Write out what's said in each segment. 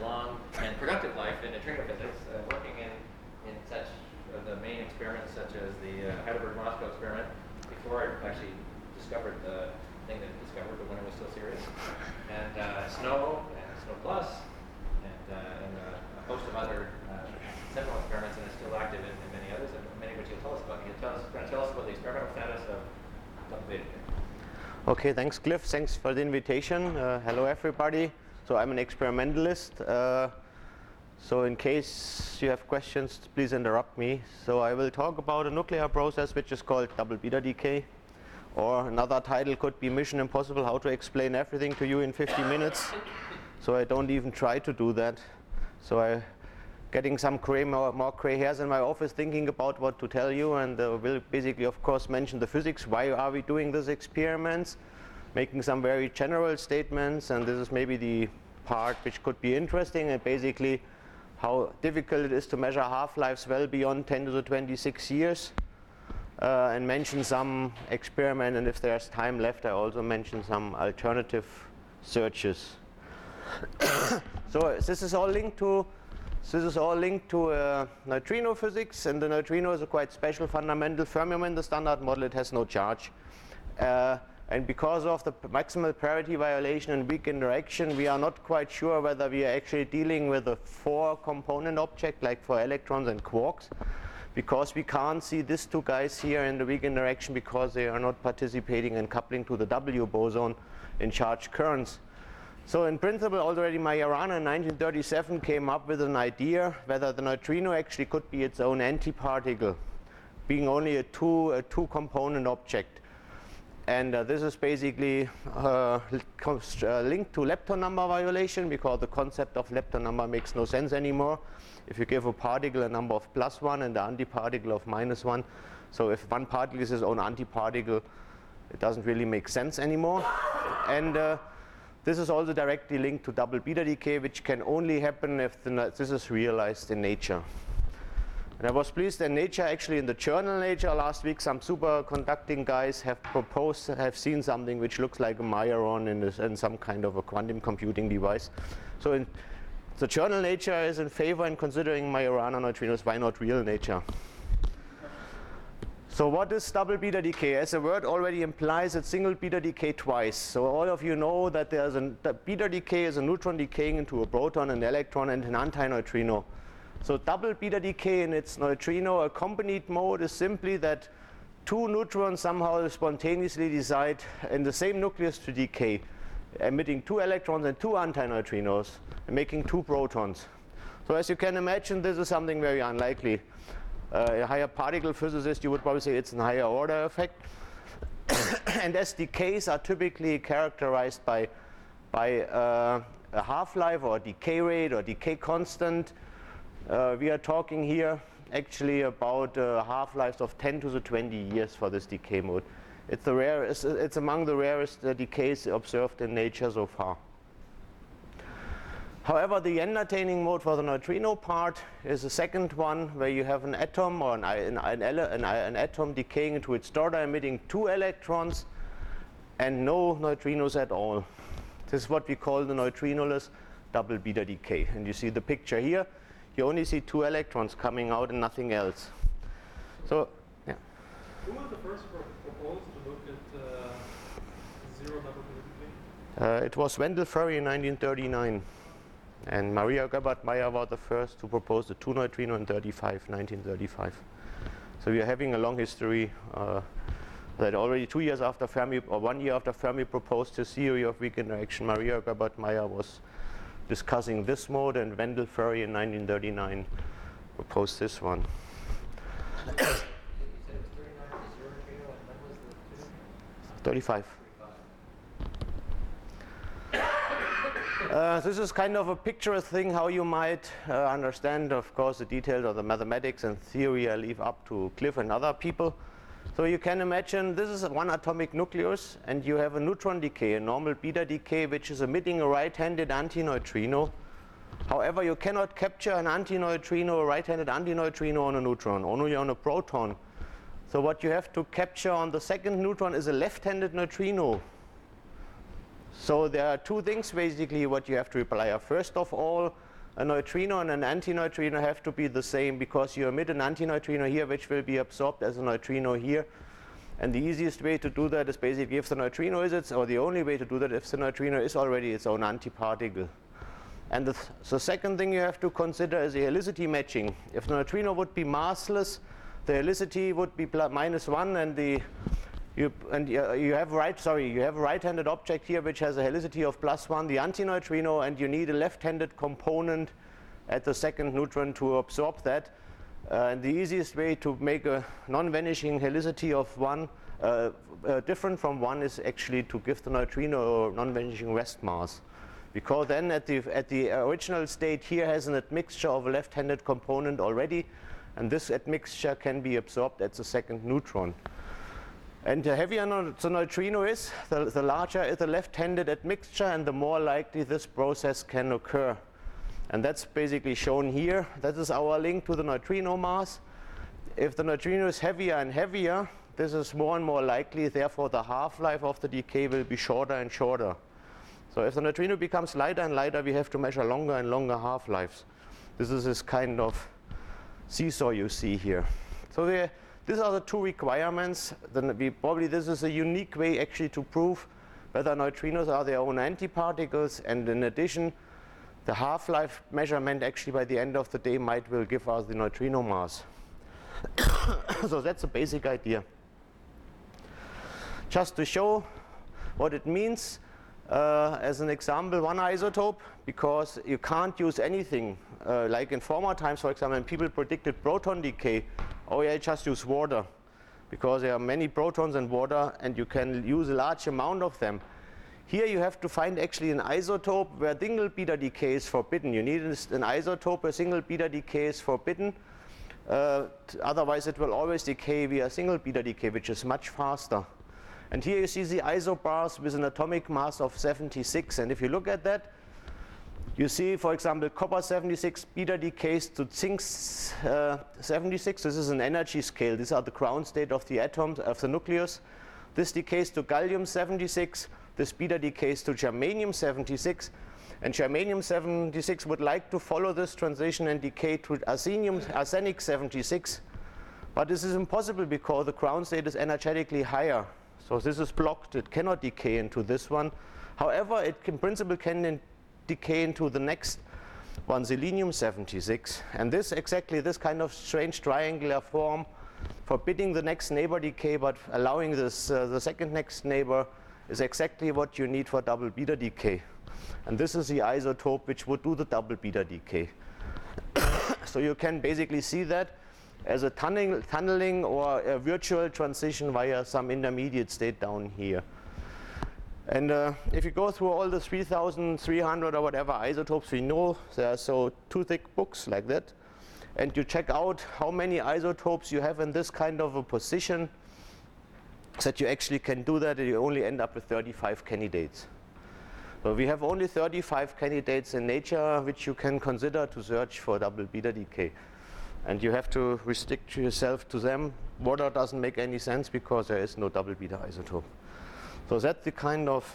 long and productive life in neutrino physics, working in such the main experiments such as the Heidelberg-Moscow experiment, before I actually discovered the thing that I discovered, but when it was still serious, and SNO and SNO Plus, and a host of other seminal experiments, and is still active in many others, and many of which he'll tell us about. He's going to tell us about the experimental status of double beta decay. Okay, thanks Cliff, thanks for the invitation. Hello everybody. So I'm an experimentalist. So in case you have questions, please interrupt me. So I will talk about a nuclear process which is called double beta decay. Or another title could be Mission Impossible, how to explain everything to you in 50 minutes. So I don't even try to do that. So I'm getting some more gray hairs in my office thinking about what to tell you, and will basically of course mention the physics, why are we doing these experiments, making some very general statements, and this is maybe the part which could be interesting, and basically how difficult it is to measure half-lives well beyond 10 to the 26 years. And mention some experiment, and if there's time left, I also mention some alternative searches. So this is all linked to neutrino physics, and the neutrino is a quite special fundamental fermion in the standard model. It has no charge, and because of the maximal parity violation and weak interaction, we are not quite sure whether we are actually dealing with a 4-component object like for electrons and quarks, because we can't see these two guys here in the weak interaction because they are not participating in coupling to the W boson in charged currents. So in principle, already Majorana in 1937 came up with an idea whether the neutrino actually could be its own antiparticle, being only a two-component object. And this is basically linked to lepton number violation, because the concept of lepton number makes no sense anymore. If you give a particle a number of +1 and the antiparticle of -1, so if one particle is its own antiparticle, it doesn't really make sense anymore. And this is also directly linked to double beta decay, which can only happen if this is realized in nature. And I was pleased that Nature, actually in the journal Nature last week, some superconducting guys have seen something which looks like a Majoron in some kind of a quantum computing device. So the journal Nature is in favor in considering Majorana neutrinos. Why not real Nature? So what is double beta decay? As the word already implies, it's single beta decay twice. So all of you know that beta decay is a neutron decaying into a proton, an electron, and an antineutrino. So double beta decay in its neutrino accompanied mode is simply that two neutrons somehow spontaneously decide in the same nucleus to decay, emitting 2 electrons and 2 antineutrinos, and making 2 protons. So as you can imagine, this is something very unlikely. A higher particle physicist, you would probably say it's a higher order effect. And as decays are typically characterized by a half-life or decay rate or decay constant, we are talking here actually about half-lives of 10 to the 20 years for this decay mode. It's among the rarest decays observed in nature so far. However, the entertaining mode for the neutrino part is the second one, where you have an atom or an atom decaying into its daughter, emitting 2 electrons and no neutrinos at all. This is what we call the neutrinoless double beta decay. And you see the picture here. You only see 2 electrons coming out and nothing else. So, yeah. Who was the first proposed to look at zero double beta decay? It was Wendell Furry in 1939. And Maria Gerbert-Meyer was the first to propose the 2 neutrino in 1935. So we are having a long history that already 2 years after Fermi, or 1 year after Fermi proposed his theory of weak interaction, Maria Gerbert-Meyer was discussing this mode, and Wendell Furry in 1939 proposed this one. You said it was 39 for zero neutrino, and when was the 2? 35. This is kind of a picturesque thing how you might understand, of course, the details of the mathematics and theory I leave up to Cliff and other people. So you can imagine this is one atomic nucleus, and you have a neutron decay, a normal beta decay, which is emitting a right-handed antineutrino. However, you cannot capture an antineutrino, a right-handed antineutrino on a neutron, only on a proton. So what you have to capture on the second neutron is a left-handed neutrino. So there are 2 things basically what you have to apply. First of all, a neutrino and an antineutrino have to be the same, because you emit an antineutrino here which will be absorbed as a neutrino here. And the easiest way to do that is basically if the neutrino is its, or the only way to do that if the neutrino is already its own antiparticle. And the second thing you have to consider is the helicity matching. If the neutrino would be massless, the helicity would be -1, and you have a right-handed object here which has a helicity of +1, the antineutrino, and you need a left-handed component at the second neutron to absorb that. And the easiest way to make a non-vanishing helicity of 1 different from 1 is actually to give the neutrino a non-vanishing rest mass. Because then at the original state here has an admixture of a left-handed component already, and this admixture can be absorbed at the second neutron. And the heavier the neutrino is, the larger is the left-handed admixture, and the more likely this process can occur. And that's basically shown here. That is our link to the neutrino mass. If the neutrino is heavier and heavier, this is more and more likely, therefore the half-life of the decay will be shorter and shorter. So if the neutrino becomes lighter and lighter, we have to measure longer and longer half-lives. This is this kind of seesaw you see here. So these are the two requirements. Then this is a unique way actually to prove whether neutrinos are their own antiparticles, and in addition, the half-life measurement actually by the end of the day will give us the neutrino mass. So that's the basic idea. Just to show what it means, as an example, one isotope, because you can't use anything like in former times, for example, when people predicted proton decay, oh yeah, just use water, because there are many protons in water and you can use a large amount of them. Here you have to find actually an isotope where single beta decay is forbidden. You need an isotope where single beta decay is forbidden. Otherwise it will always decay via single beta decay, which is much faster. And here you see the isobars with an atomic mass of 76. And if you look at that, you see, for example, copper 76 beta decays to zinc 76. This is an energy scale. These are the ground state of the atoms, of the nucleus. This decays to gallium 76. This beta decays to germanium 76, and germanium 76 would like to follow this transition and decay to arsenic 76, but this is impossible because the ground state is energetically higher. So this is blocked, it cannot decay into this one. However, it in principle can decay into the next one, selenium 76, and this kind of strange triangular form, forbidding the next neighbor decay but allowing this the second next neighbor, is exactly what you need for double beta decay. And this is the isotope which would do the double beta decay. So you can basically see that as a tunneling or a virtual transition via some intermediate state down here. And if you go through all the 3,300 or whatever isotopes we know, there are so two thick books like that, and you check out how many isotopes you have in this kind of a position, that you actually can do that, and you only end up with 35 candidates. So we have only 35 candidates in nature which you can consider to search for double beta decay. And you have to restrict yourself to them. Water doesn't make any sense because there is no double beta isotope. So that's the kind of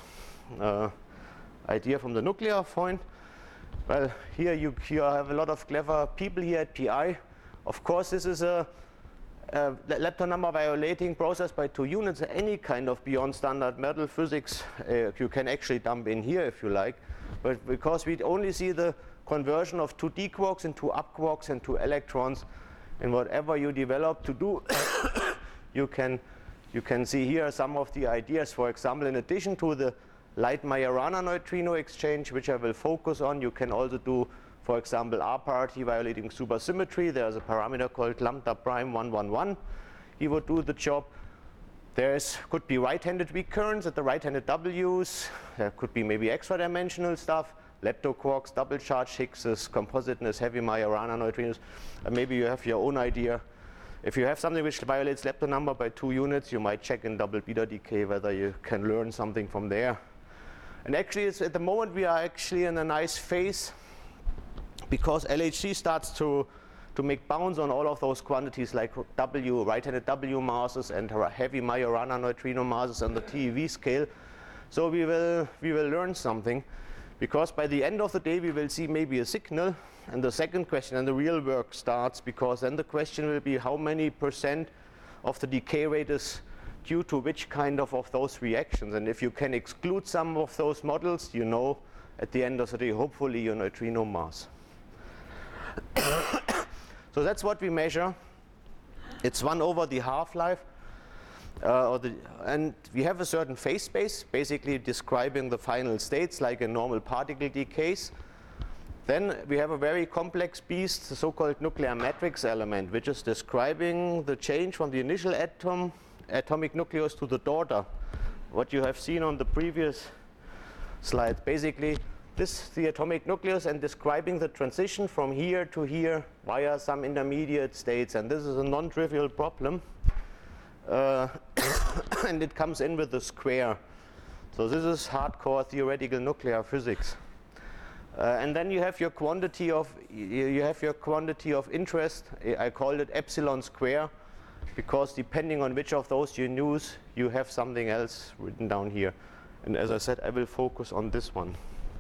idea from the nuclear point. Well, here you have a lot of clever people here at PI. Of course, this is a lepton number violating process by 2 units. Any kind of beyond standard metal physics you can actually dump in here if you like, but because we only see the conversion of 2 d quarks into up quarks and 2 electrons, and whatever you develop to do you can see here some of the ideas. For example, in addition to the light-Majorana neutrino exchange, which I will focus on, you can also do, for example, r-parity violating supersymmetry. There's a parameter called lambda prime 111. He would do the job. Could be right-handed weak currents at the right-handed W's. There could be maybe extra-dimensional stuff, leptoquarks, double charge Higgses, compositeness, heavy Majorana neutrinos. And maybe you have your own idea. If you have something which violates lepton number by 2 units, you might check in double beta decay whether you can learn something from there. And actually, at the moment we are actually in a nice phase, because LHC starts to make bounds on all of those quantities like W, right-handed W masses and heavy Majorana neutrino masses on the TeV scale. So we will learn something. Because by the end of the day we will see maybe a signal, and the second question and the real work starts, because then the question will be how many % of the decay rate is due to which kind of those reactions. And if you can exclude some of those models, you know at the end of the day hopefully your neutrino mass. So that's what we measure. It's 1 over the half-life. And we have a certain phase space, basically describing the final states like a normal particle decays. Then we have a very complex beast, the so-called nuclear matrix element, which is describing the change from the initial atomic nucleus to the daughter. What you have seen on the previous slide. Basically, this is the atomic nucleus and describing the transition from here to here via some intermediate states. And this is a non-trivial problem. And it comes in with the square. So this is hardcore theoretical nuclear physics. And then you have your quantity of interest. I call it epsilon square, because depending on which of those you use, you have something else written down here. And as I said, I will focus on this one.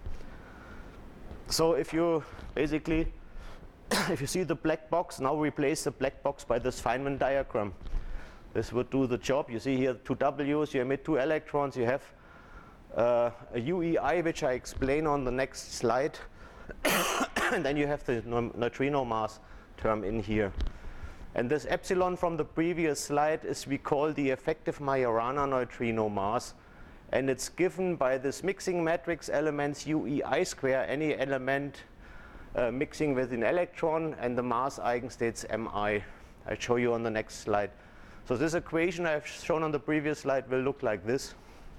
So if you basically, if you see the black box, now replace the black box by this Feynman diagram. This would do the job. You see here 2 W's, you emit 2 electrons, you have a UEI, which I explain on the next slide. And then you have the neutrino mass term in here. And this epsilon from the previous slide is we call the effective Majorana neutrino mass. And it's given by this mixing matrix elements UEI square, any element mixing with an electron, and the mass eigenstates Mi. I'll show you on the next slide. So this equation I've shown on the previous slide will look like this.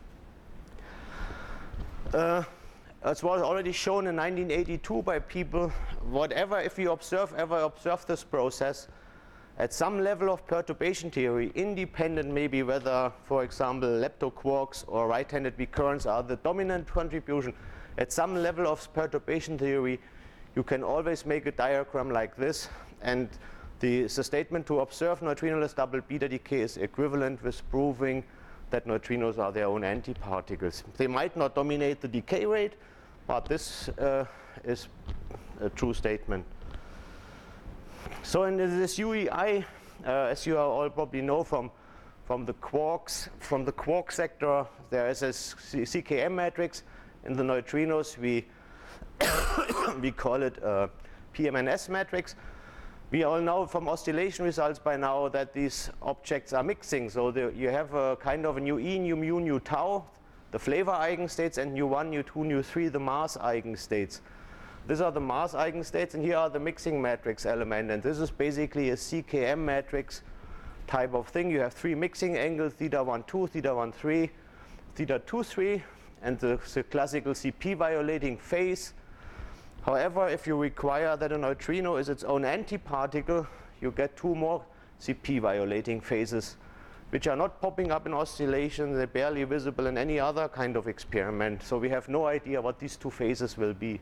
As was already shown in 1982 by people, if you ever observe this process, at some level of perturbation theory, independent maybe whether, for example, leptoquarks or right-handed recurrence are the dominant contribution, at some level of perturbation theory, you can always make a diagram like this. And the statement to observe neutrinoless double beta decay is equivalent with proving that neutrinos are their own antiparticles. They might not dominate the decay rate, but this is a true statement. So in this UEI, as you all probably know from the quarks, from the quark sector, there is a CKM matrix. In the neutrinos, we we call it a PMNS matrix. We all know from oscillation results by now that these objects are mixing. So you have a kind of a nu e, nu mu, nu tau, the flavor eigenstates, and nu1, nu2, nu3, the mass eigenstates. These are the mass eigenstates, and here are the mixing matrix element. And this is basically a CKM matrix type of thing. You have 3 mixing angles, theta 1, 2, theta 1, 3, theta 2, 3, and the classical CP violating phase. However, if you require that a neutrino is its own antiparticle, you get 2 more CP violating phases, which are not popping up in oscillation. They're barely visible in any other kind of experiment. So we have no idea what these 2 phases will be.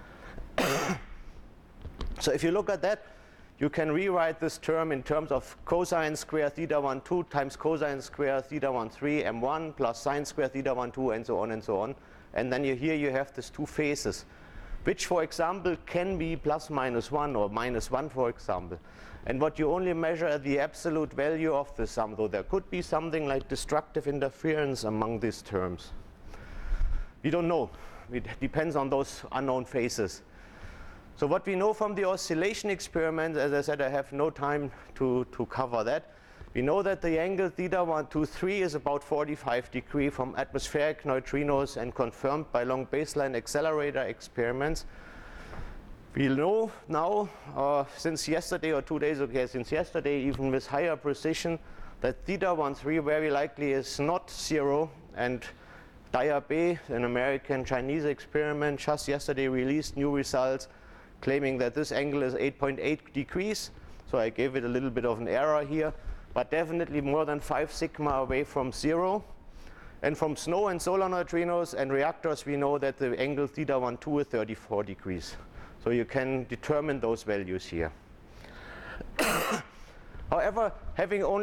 So if you look at that, you can rewrite this term in terms of cosine square theta 1, 2 times cosine square theta 1, 3, m1 plus sine square theta 1, 2, and so on and so on. And then here you have these 2 phases, which, for example, can be plus minus 1 or minus 1, for example. And what you only measure at the absolute value of the sum, though there could be something like destructive interference among these terms. We don't know. It depends on those unknown phases. So what we know from the oscillation experiment, as I said, I have no time to cover that. We know that the angle theta 1, 2, 3 is about 45 degrees from atmospheric neutrinos and confirmed by long baseline accelerator experiments. We know now, since yesterday or 2 days ago, since yesterday, even with higher precision, that theta 1, 3 very likely is not 0. And Daya Bei, an American-Chinese experiment, just yesterday released new results claiming that this angle is 8.8 degrees. So I gave it a little bit of an error here, but definitely more than 5 sigma away from 0. And from SNO and solar neutrinos and reactors, we know that the angle theta 1, 2 is 34 degrees. So you can determine those values here. However, having only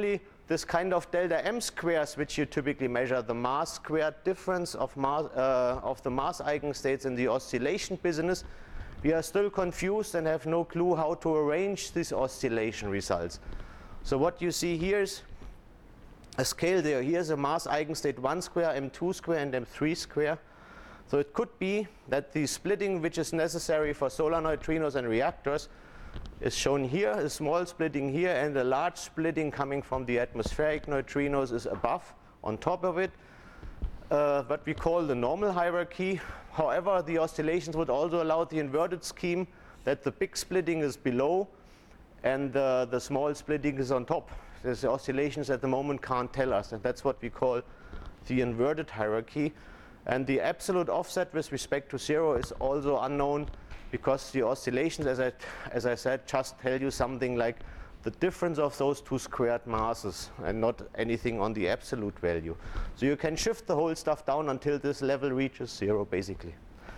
this kind of delta m squares, which you typically measure, the mass squared difference of the mass eigenstates in the oscillation business, we are still confused and have no clue how to arrange these oscillation results. So what you see here is a scale there. Here's a mass eigenstate 1 square, m2 square, and m3 square. So it could be that the splitting which is necessary for solar neutrinos and reactors is shown here, a small splitting here, and a large splitting coming from the atmospheric neutrinos is above, on top of it. What we call the normal hierarchy. However, the oscillations would also allow the inverted scheme that the big splitting is below and the small splitting is on top. The oscillations at the moment can't tell us, and that's what we call the inverted hierarchy. And the absolute offset with respect to 0 is also unknown, because the oscillations, as I said, just tell you something like the difference of those two squared masses and not anything on the absolute value. So you can shift the whole stuff down until this level reaches 0, basically.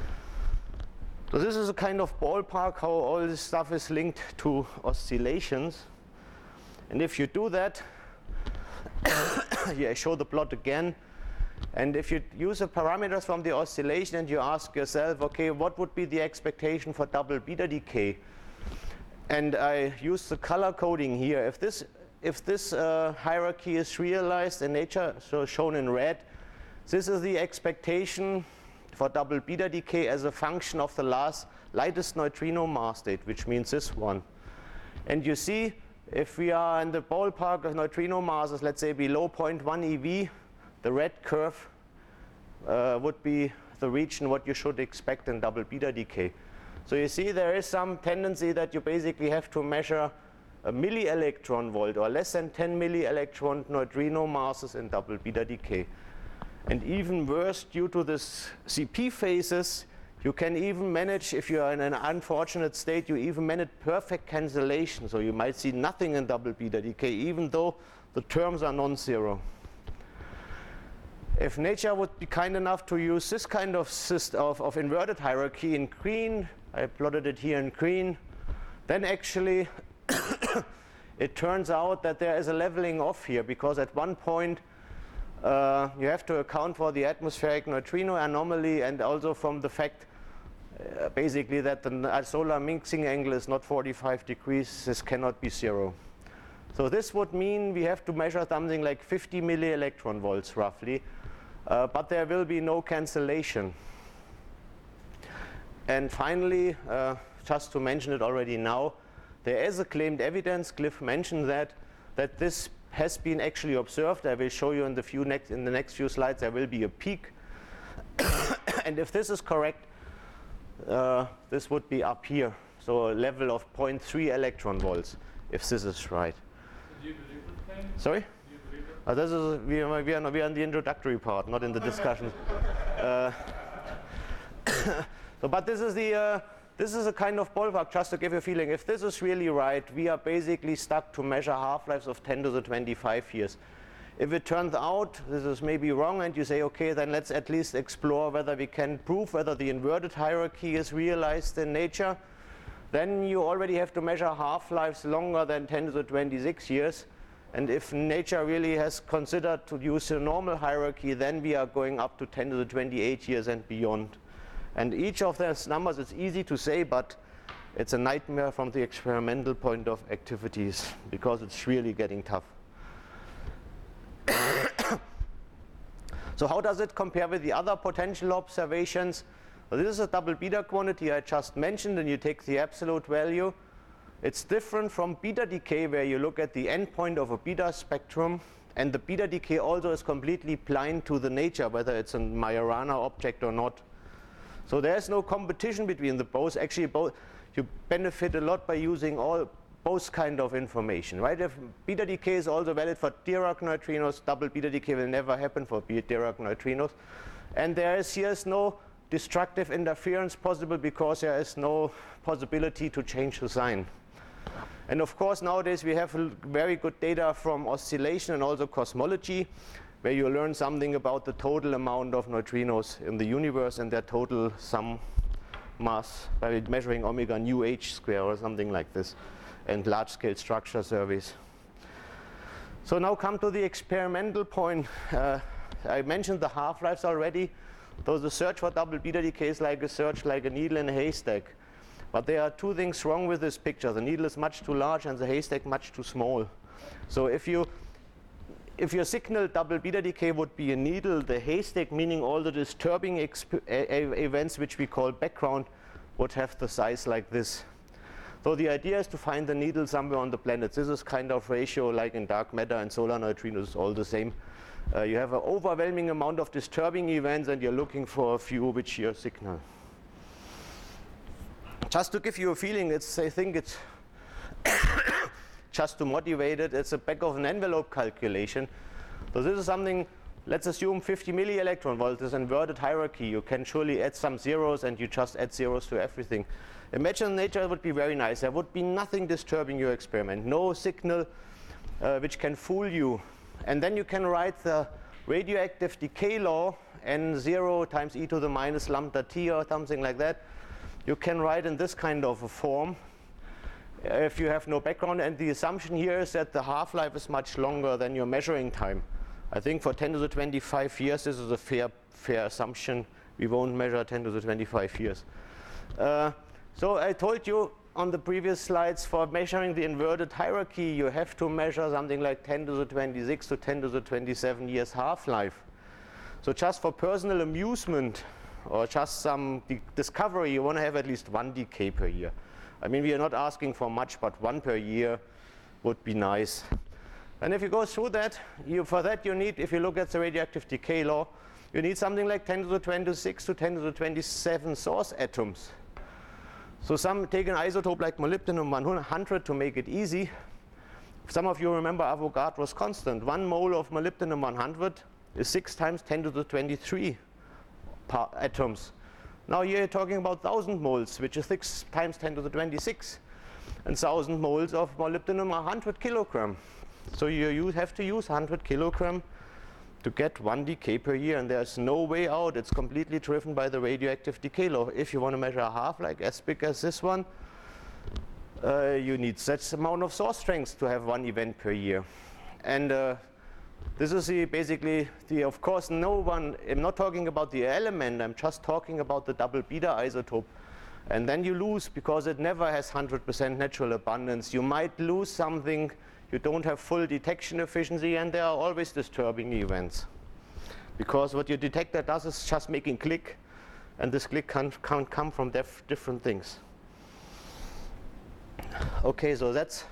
So this is a kind of ballpark how all this stuff is linked to oscillations. And if you do that, here I show the plot again. And if you use the parameters from the oscillation and you ask yourself, okay, what would be the expectation for double beta decay? And I use the color coding here. If this hierarchy is realized in nature, so shown in red, this is the expectation for double beta decay as a function of the lightest neutrino mass state, which means this one. And you see, if we are in the ballpark of neutrino masses, let's say below 0.1 eV, the red curve would be the region what you should expect in double beta decay. So you see there is some tendency that you basically have to measure a milli-electron volt or less than 10 milli-electron neutrino masses in double beta decay. And even worse, due to this CP phases, you can even manage, if you are in an unfortunate state, you even manage perfect cancellation. So you might see nothing in double beta decay, even though the terms are non-zero. If nature would be kind enough to use this kind of system of inverted hierarchy in green, I plotted it here in green, then actually it turns out that there is a leveling off here, because at one point you have to account for the atmospheric neutrino anomaly and also from the fact basically that the solar mixing angle is not 45 degrees, this cannot be 0. So this would mean we have to measure something like 50 milli-electron volts roughly. But there will be no cancellation. And finally, just to mention it already now, there is a claimed evidence, Cliff mentioned that this has been actually observed. I will show you in the next few slides there will be a peak. And if this is correct, this would be up here. So a level of 0.3 electron volts, if this is right. Do you believe the claim? Sorry? Do you believe it? This is, we are in the introductory part, not in the discussion. So, but this is a kind of ballpark, just to give you a feeling. If this is really right, we are basically stuck to measure half-lives of 10 to the 25 years. If it turns out this is maybe wrong and you say, okay, then let's at least explore whether we can prove whether the inverted hierarchy is realized in nature, then you already have to measure half-lives longer than 10 to the 26 years. And if nature really has considered to use a normal hierarchy, then we are going up to 10 to the 28 years and beyond. And each of those numbers is easy to say, but it's a nightmare from the experimental point of activities, because it's really getting tough. So how does it compare with the other potential observations? Well, this is a double beta quantity I just mentioned, and you take the absolute value. It's different from beta decay, where you look at the endpoint of a beta spectrum, and the beta decay also is completely blind to the nature, whether it's a Majorana object or not. So there's no competition between the both. Actually, both you benefit a lot by using both kind of information, right? If beta decay is also valid for Dirac neutrinos, double beta decay will never happen for Dirac neutrinos. And here's no destructive interference possible, because there is no possibility to change the sign. And of course, nowadays we have very good data from oscillation and also cosmology, where you learn something about the total amount of neutrinos in the universe and their total sum mass by measuring omega nu h square or something like this, and large-scale structure surveys. So now come to the experimental point. I mentioned the half-lives already. So the search for double beta decay is like a search like a needle in a haystack. But there are two things wrong with this picture. The needle is much too large and the haystack much too small. So if your signal double beta decay would be a needle, the haystack, meaning all the disturbing events which we call background, would have the size like this. So the idea is to find the needle somewhere on the planet. This is kind of ratio like in dark matter and solar neutrinos, all the same. You have an overwhelming amount of disturbing events and you're looking for a few which your signal. Just to give you a feeling, I think it's just to motivate it, it's a back of an envelope calculation. So this is something, let's assume 50 milli-electron volts is inverted hierarchy. You can surely add some zeros and you just add zeros to everything. Imagine nature would be very nice. There would be nothing disturbing your experiment, no signal which can fool you. And then you can write the radioactive decay law, n0 times e to the minus lambda t or something like that. You can write in this kind of a form if you have no background. And the assumption here is that the half-life is much longer than your measuring time. I think for 10 to the 25 years, this is a fair assumption. We won't measure 10 to the 25 years. So I told you on the previous slides, for measuring the inverted hierarchy, you have to measure something like 10 to the 26 to 10 to the 27 years half-life. So just for personal amusement or just some discovery, you want to have at least one decay per year. I mean, we are not asking for much, but one per year would be nice. And if you go through that, for that you need, if you look at the radioactive decay law, you need something like 10 to the 26 to 10 to the 27 source atoms. So take an isotope like molybdenum 100 to make it easy. Some of you remember Avogadro's constant. 1 mole of molybdenum 100 is 6 times 10 to the 23 atoms. Now you're talking about 1,000 moles, which is 6 times 10 to the 26. And 1,000 moles of molybdenum are 100 kilogram. So you have to use 100 kilogram to get 1 decay per year, and there's no way out. It's completely driven by the radioactive decay law. If you want to measure a half-life as big as this one, you need such amount of source strength to have 1 event per year. And this is basically of course, I'm not talking about the element, I'm just talking about the double beta isotope. And then you lose, because it never has 100% natural abundance. You might lose something. You don't have full detection efficiency, and there are always disturbing events. Because what your detector does is just making click, and this click can't come from different things. Okay, so that's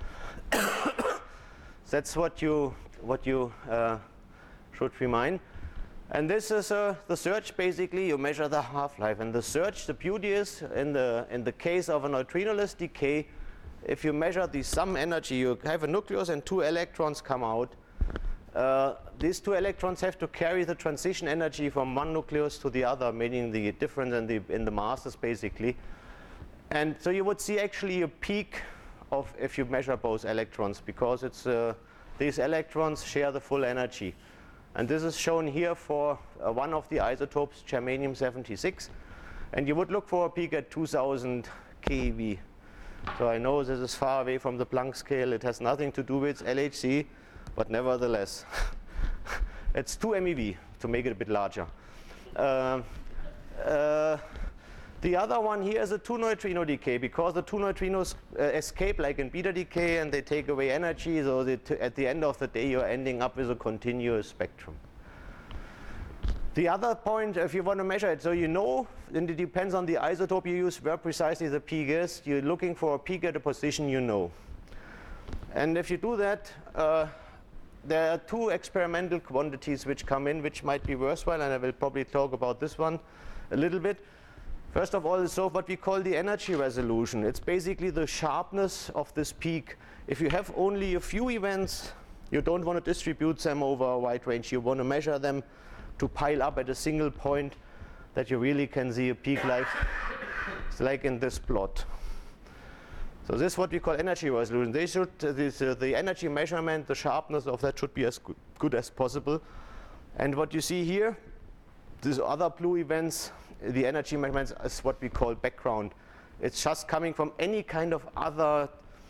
what you should remind. And this is the search. Basically, you measure the half-life, and the search. The beauty is in the case of a neutrinoless decay, if you measure the sum energy, you have a nucleus and 2 electrons come out. These 2 electrons have to carry the transition energy from one nucleus to the other, meaning the difference in the masses, basically. And so you would see actually a peak of if you measure both electrons, because it's these electrons share the full energy. And this is shown here for one of the isotopes, germanium-76. And you would look for a peak at 2000 keV. So I know this is far away from the Planck scale. It has nothing to do with LHC, but nevertheless, it's 2 MeV to make it a bit larger. The other one here is a 2 neutrino decay, because the 2 neutrinos escape like in beta decay and they take away energy, so at the end of the day you're ending up with a continuous spectrum. The other point, if you want to measure it, so you know, and it depends on the isotope you use, where precisely the peak is. You're looking for a peak at a position you know. And if you do that, there are 2 experimental quantities which come in, which might be worthwhile, and I will probably talk about this one a little bit. First of all, so what we call the energy resolution. It's basically the sharpness of this peak. If you have only a few events, you don't want to distribute them over a wide range. You want to measure them to pile up at a single point that you really can see a peak like in this plot. So this is what we call energy resolution. The energy measurement, the sharpness of that should be as good as possible. And what you see here, these other blue events, the energy measurements is what we call background. It's just coming from any kind of other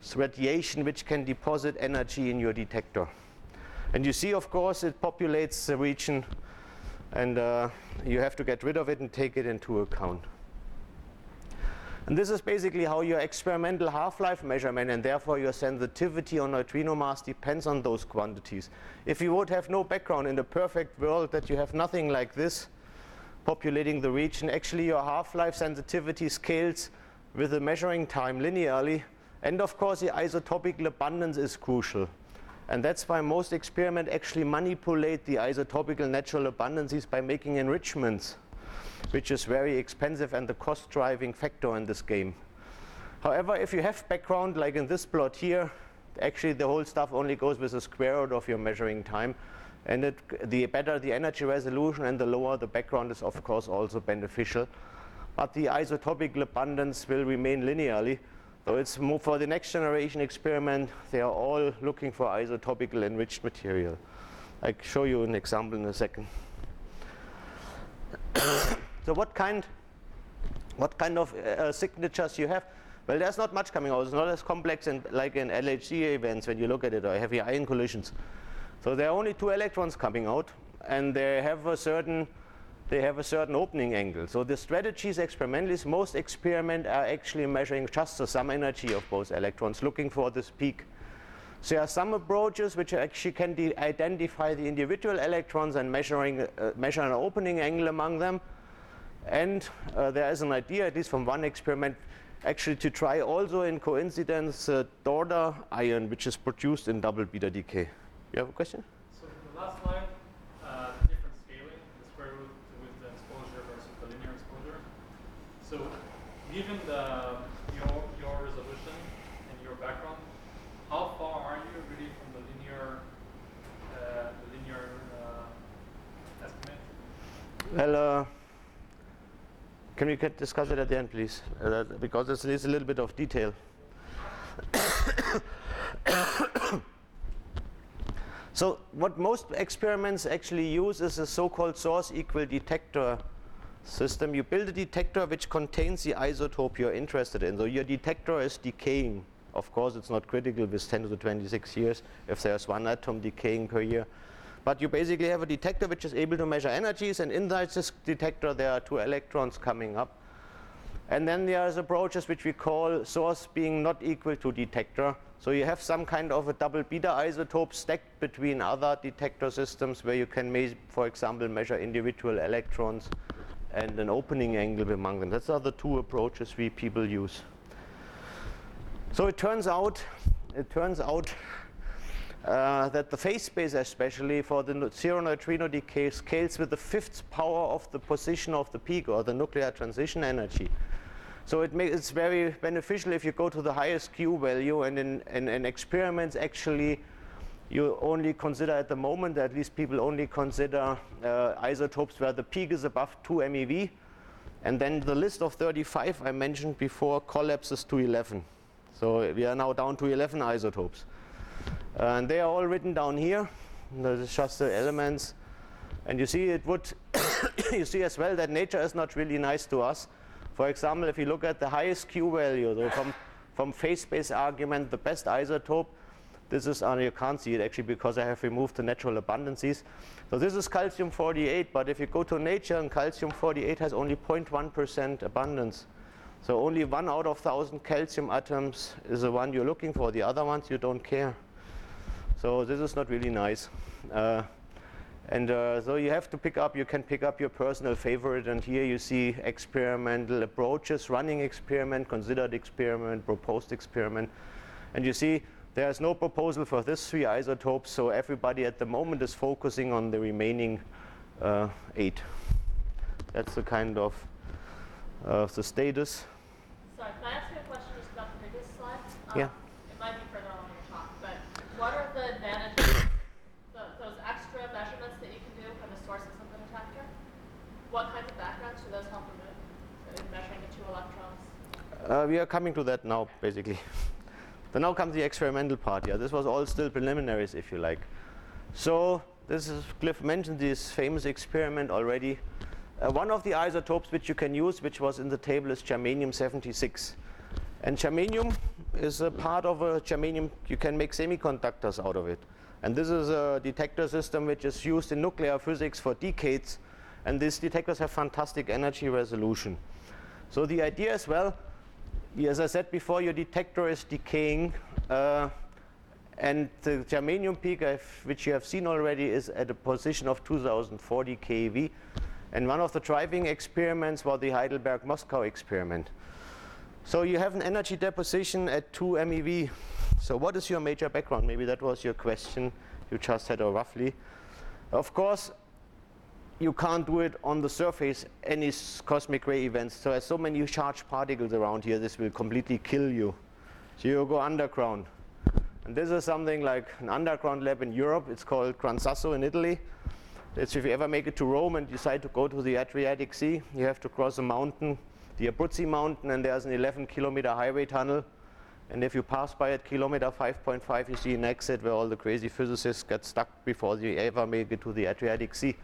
radiation which can deposit energy in your detector. And you see, of course, it populates the region, and you have to get rid of it and take it into account. And this is basically how your experimental half-life measurement and therefore your sensitivity on neutrino mass depends on those quantities. If you would have no background in the perfect world that you have nothing like this populating the region, actually your half-life sensitivity scales with the measuring time linearly. And of course the isotopic abundance is crucial. And that's why most experiments actually manipulate the isotopical natural abundances by making enrichments, which is very expensive and the cost driving factor in this game. However, if you have background, like in this plot here, actually the whole stuff only goes with the square root of your measuring time. And the better the energy resolution and the lower the background is of course also beneficial. But the isotopic abundance will remain linearly. So it's more for the next generation experiment, they are all looking for isotopical enriched material. I'll show you an example in a second. So what kind of signatures you have? Well, there's not much coming out. It's not as complex like in LHC events when you look at it, or heavy ion collisions. So there are only 2 electrons coming out, and they have a certain opening angle. So the strategies experimentally, most experiments are actually measuring just the sum energy of both electrons, looking for this peak. So there are some approaches which actually can identify the individual electrons and measure an opening angle among them. And there is an idea, at least from one experiment, actually to try also in coincidence daughter ion, which is produced in double beta decay. You have a question? So from the last slide, the different scaling, the square root with the exposure versus the linear exposure. So given your resolution and your background, how far are you really from the linear estimate? Well, can we discuss it at the end, please? Because it's a little bit of detail. So what most experiments actually use is a so-called source equal detector system. You build a detector which contains the isotope you're interested in. So your detector is decaying. Of course, it's not critical with 10 to the 26 years if there's 1 atom decaying per year. But you basically have a detector which is able to measure energies, and inside this detector there are 2 electrons coming up. And then there's approaches which we call source being not equal to detector. So you have some kind of a double beta isotope stacked between other detector systems where you can, for example, measure individual electrons and an opening angle among them. That's the 2 approaches people use. So it turns out that the phase space, especially for the zero neutrino decay, scales with the 5th power of the position of the peak, or the nuclear transition energy. So it's very beneficial if you go to the highest Q value, and in experiments actually you only consider, at the moment at least, people only consider isotopes where the peak is above 2 MeV, and then the list of 35 I mentioned before collapses to 11. So we are now down to 11 isotopes. And they are all written down here. This is just the elements. And you see you see as well that nature is not really nice to us. For example, if you look at the highest Q value, so from phase space argument, the best isotope, this is, you can't see it actually because I have removed the natural abundances. So this is calcium-48, but if you go to nature, and calcium-48 has only 0.1% abundance. So only 1 out of 1,000 calcium atoms is the one you're looking for. The other ones you don't care. So this is not really nice. So you have to you can pick up your personal favorite, and here you see experimental approaches, running experiment, considered experiment, proposed experiment. And you see there's no proposal for these 3 isotopes, so everybody at the moment is focusing on the remaining 8. That's the kind of the status. Sorry, can I ask you a question just about the previous slide? Yeah. It might be further on in your talk, but what are the advantages, those extra measurements that you can do for the sources of the detector? What kinds of backgrounds do those help remove? So in measuring the 2 electrons? We are coming to that now, basically. So now comes the experimental part. Yeah, this was all still preliminaries, if you like. So this is, Cliff mentioned this famous experiment already. One of the isotopes which you can use, which was in the table, is germanium-76. And germanium is a part of a germanium. You can make semiconductors out of it. And this is a detector system which is used in nuclear physics for decades. And these detectors have fantastic energy resolution. So the idea as well, as I said before, your detector is decaying. And the germanium peak, which you have seen already, is at a position of 2040 keV. And one of the driving experiments was the Heidelberg-Moscow experiment. So you have an energy deposition at 2 MeV. So what is your major background? Maybe that was your question you just had, or roughly. Of course, you can't do it on the surface, any cosmic ray events. So there's so many charged particles around here, this will completely kill you. So you go underground. And this is something like an underground lab in Europe. It's called Gran Sasso in Italy. It's if you ever make it to Rome and decide to go to the Adriatic Sea, you have to cross a mountain, the Abruzzi mountain, and there's an 11-kilometer highway tunnel. And if you pass by at kilometer 5.5, you see an exit where all the crazy physicists get stuck before they ever make it to the Adriatic Sea.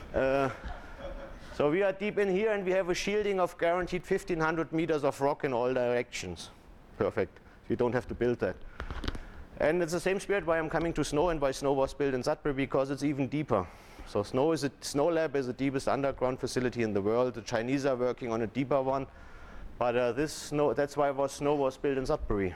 So we are deep in here, and we have a shielding of guaranteed 1,500 meters of rock in all directions. Perfect. You don't have to build that. And it's the same spirit why I'm coming to SNO and why SNO was built in Sudbury, because it's even deeper. So SNO Lab is the deepest underground facility in the world. The Chinese are working on a deeper one. But that's why SNO was built in Sudbury.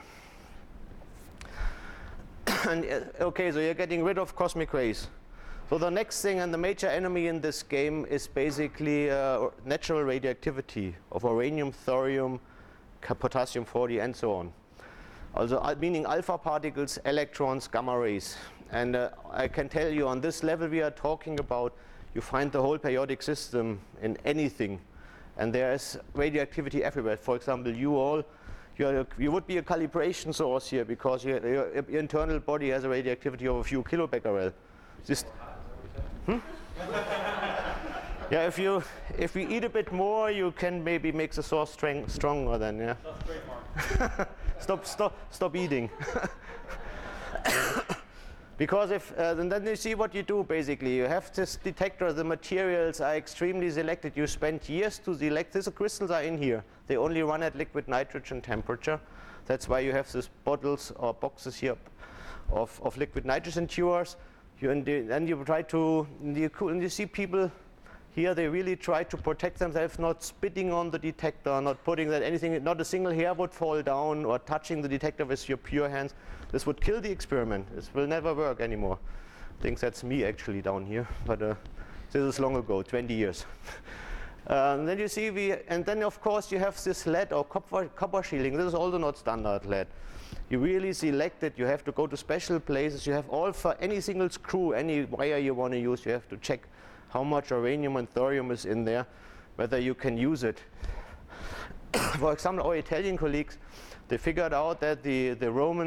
And okay, so you're getting rid of cosmic rays. So the next thing, and the major enemy in this game, is basically natural radioactivity of uranium, thorium, potassium-40, and so on. Also meaning alpha particles, electrons, gamma rays. And I can tell you on this level we are talking about, you find the whole periodic system in anything. And there is radioactivity everywhere. For example, you would be a calibration source here because your internal body has a radioactivity of a few kilobecquerel. Yeah, if we eat a bit more, you can maybe make the source stronger then, yeah. That's trademark. Stop eating. Because and then you see what you do basically. You have this detector, the materials are extremely selected. You spend years to select. These crystals are in here. They only run at liquid nitrogen temperature. That's why you have these bottles or boxes here of liquid nitrogen tubers. Then you try to, and you see people here, they really try to protect themselves, not spitting on the detector, not putting that anything, not a single hair would fall down, or touching the detector with your pure hands. This would kill the experiment. This will never work anymore. I think that's me actually down here, but this is long ago, 20 years. And then you see and then of course you have this lead or copper shielding. This is also not standard lead. You really select it. You have to go to special places. You have all for any single screw, any wire you want to use. You have to check how much uranium and thorium is in there, whether you can use it. For example, our Italian colleagues, they figured out that that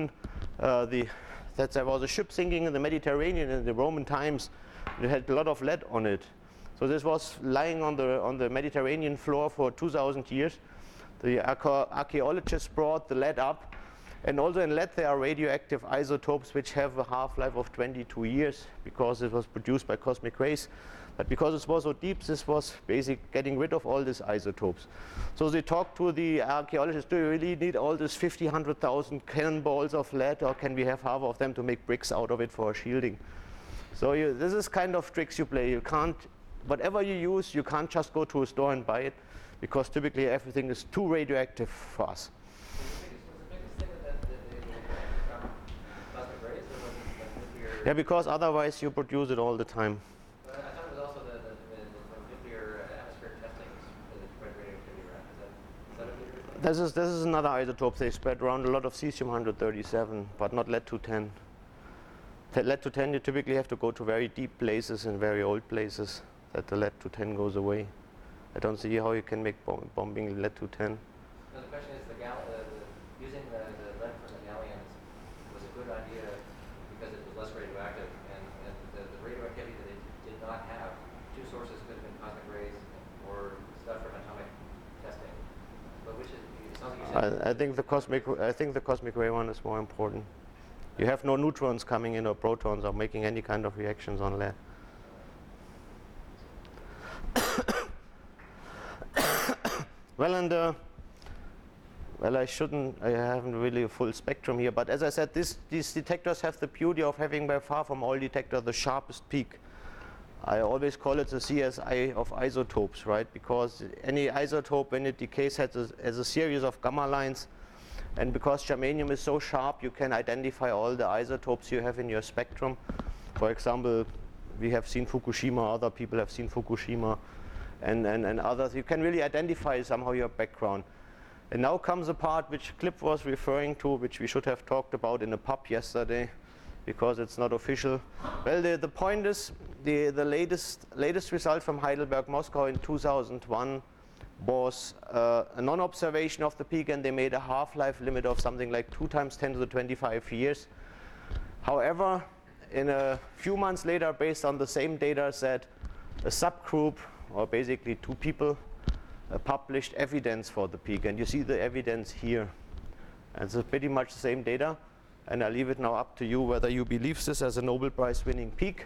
there was a ship sinking in the Mediterranean in the Roman times. It had a lot of lead on it. So this was lying on the Mediterranean floor for 2,000 years. The archaeologists brought the lead up. And also in lead there are radioactive isotopes which have a half-life of 22 years because it was produced by cosmic rays. But because it was so deep, this was basically getting rid of all these isotopes. So they talked to the archaeologists, do you really need all these 50, 100,000 cannonballs of lead, or can we have half of them to make bricks out of it for shielding? So this is kind of tricks you play. You can't, whatever you use, you can't just go to a store and buy it, because typically everything is too radioactive for us. Yeah, because otherwise you produce it all the time. But I thought it was also the nuclear atmospheric testing is spread radioactivity around. Is that a nuclear? This is another isotope. They spread around a lot of cesium-137, but not lead-210. Lead-210 you typically have to go to very deep places and very old places that the lead-210 goes away. I don't see how you can make bombing lead-210. No, the question is using the lead from the galleons was a good idea because it was less radioactive, and the radioactivity that they did not have, two sources could have been cosmic rays or stuff from atomic testing. But which is, it sounds like you said. I think the cosmic ray one is more important. You have no neutrons coming in or protons or making any kind of reactions on lead. Well, and well, I haven't really a full spectrum here, but as I said, these detectors have the beauty of having by far from all detectors the sharpest peak. I always call it the CSI of isotopes, right? Because any isotope, when it decays, has a series of gamma lines. And because germanium is so sharp, you can identify all the isotopes you have in your spectrum. For example, we have seen Fukushima, other people have seen Fukushima, and others. You can really identify somehow your background. And now comes the part which Cliff was referring to, which we should have talked about in the pub yesterday, because it's not official. Well, the point is, the latest result from Heidelberg Moscow in 2001 was a non-observation of the peak, and they made a half-life limit of something like 2 × 10 to the 25 years. However, in a few months later, based on the same data set, a subgroup, or basically 2 people, published evidence for the peak, and you see the evidence here. And it's pretty much the same data, and I leave it now up to you whether you believe this as a Nobel Prize winning peak.